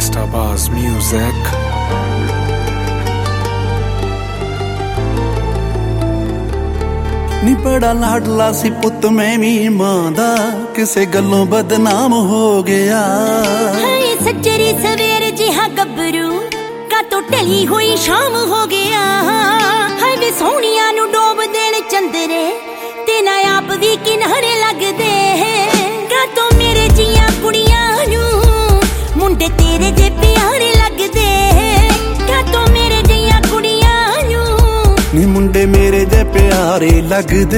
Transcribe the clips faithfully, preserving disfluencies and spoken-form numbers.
Stabaz Music। नी बड़ा लाडला सी पुत मैं भी मां दा, किसे गल्लों बदनाम हो गया। हाय सच्चरी सवेर जिहा गबरू का तो टली हुई शाम हो गया। हाय वे सोहणिया नू डोब देण चंदरे ते ना आप भी किनारे लगदे। का तो मेरे जिया कुड़ियां नू मुंडे तेरे जे प्यारे लगदे। का तो मेरे जिया कुड़ियां नू नी मुंडे मेरे जे प्यारे लगदे।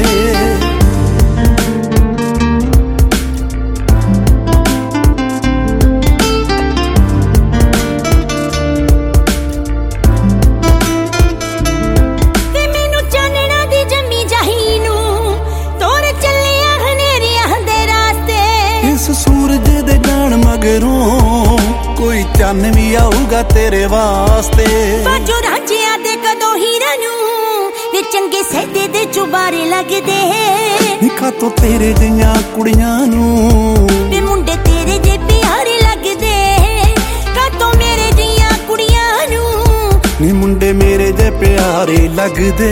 सूरज दे जान मगरों कोई चन्न भी आऊगा तेरे वास्ते। बाजो रांझिया दे कदों हीरा नू वे चंगे सैदे दे चुबारे लगदे। निखा तो तेरे जिया कुड़ियां नू वे मुंडे तेरे जे प्यारे लगदे। का तो मेरे जिया कुड़ियां नू नी मुंडे मेरे जे प्यारे लगदे।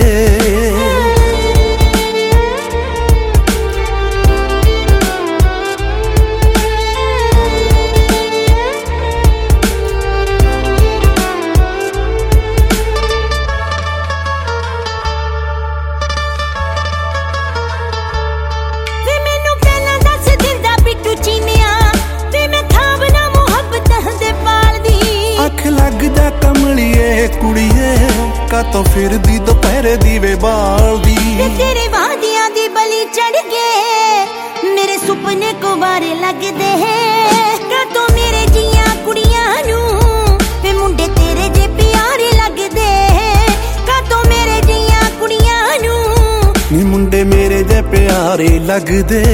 लगदा कमलिए कुड़िए का तो फिर दी दोपहरे दीवे बालदी। तेरे वादियां दी बली चढ़ गए मेरे सुपने को बारे लगदे। का तो मेरे जिया कुड़ियां नू वे मुंडे तेरे जे प्यारे लगदे। का तो मेरे जिया कुड़ियां नू नी मुंडे मेरे जे प्यारे लगदे।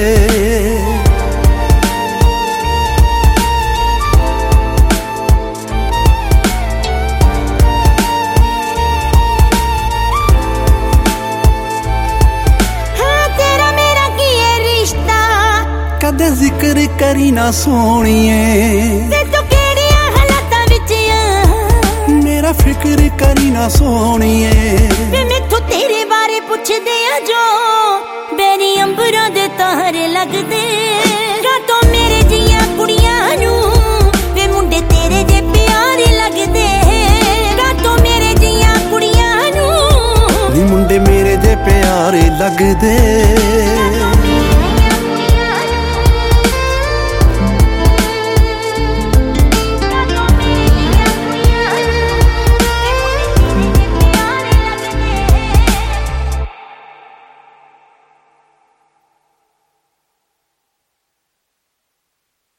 कदे जिक्र करी ना सोहणिए ते तू केड़ियां हालातां विच आ। मेरा फिक्र करी ना सोहणिए वे मैथों तेरे बारे पुछदे आ जो बेरी अंबरां दे तारे लगदे। का तो मेरे जिया कुड़ियां नू वे मुंडे तेरे जे प्यारे लगदे। का तो मेरे जिया कुड़ियां नू नी मुंडे मेरे जे प्यारे लगदे।